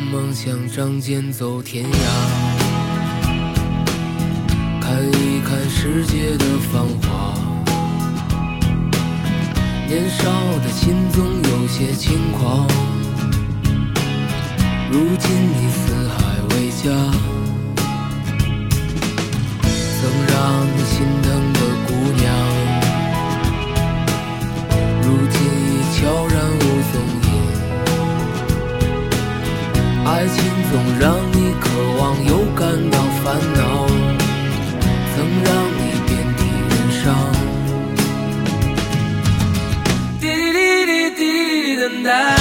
梦想仗剑走天涯，看一看世界的繁华。年少的心总有些轻狂，如今你四海为家，曾让你心疼的姑娘，如今已悄然无踪影。爱情总让你渴望又感到烦恼，曾让你遍体鳞伤。滴滴滴滴滴滴等待，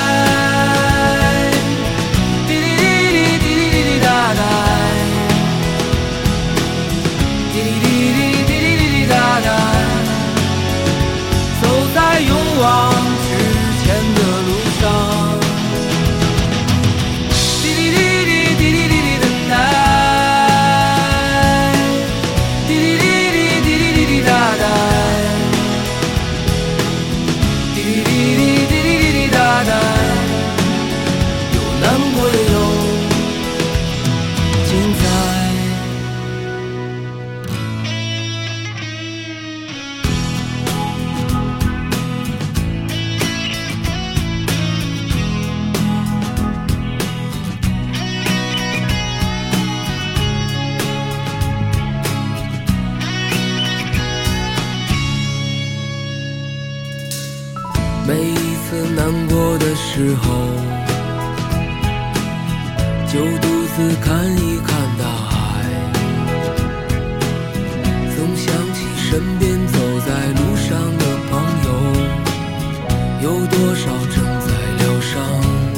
滴滴滴滴滴滴滴哒哒，滴滴滴滴滴滴滴哒哒，走在勇往直前的路上。每一次难过的时候，就独自看一看大海，总想起身边走在路上的朋友，有多少正在疗伤。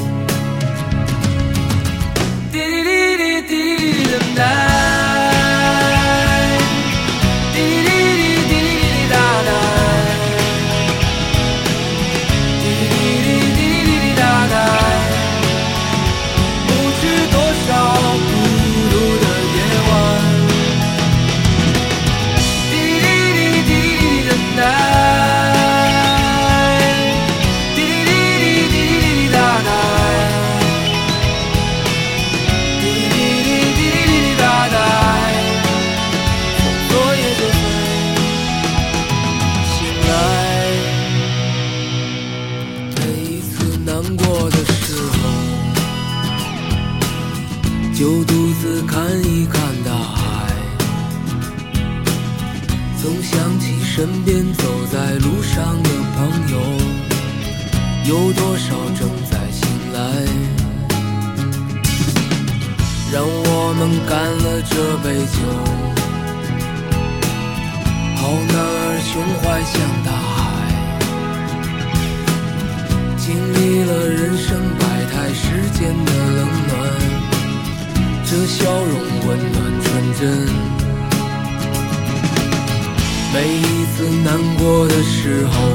滴滴滴滴滴滴等待，就独自看一看大海，总想起身边走在路上的朋友，有多少正在醒来。让我们干了这杯酒，好男儿胸怀像大海，经历了人生百态世间的冷暖，这笑容温暖纯真。每一次难过的时候，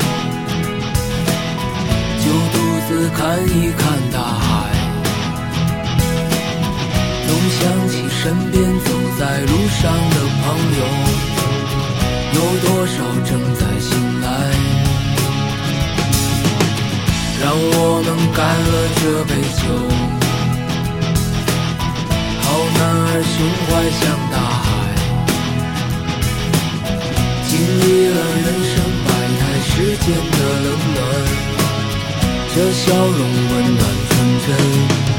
就独自看一看大海，总想起身边走在路上的朋友，有多少正在醒来。让我们干了这杯酒，好男儿胸怀像大海，经历了人生百态世间的冷暖，这笑容温暖纯真。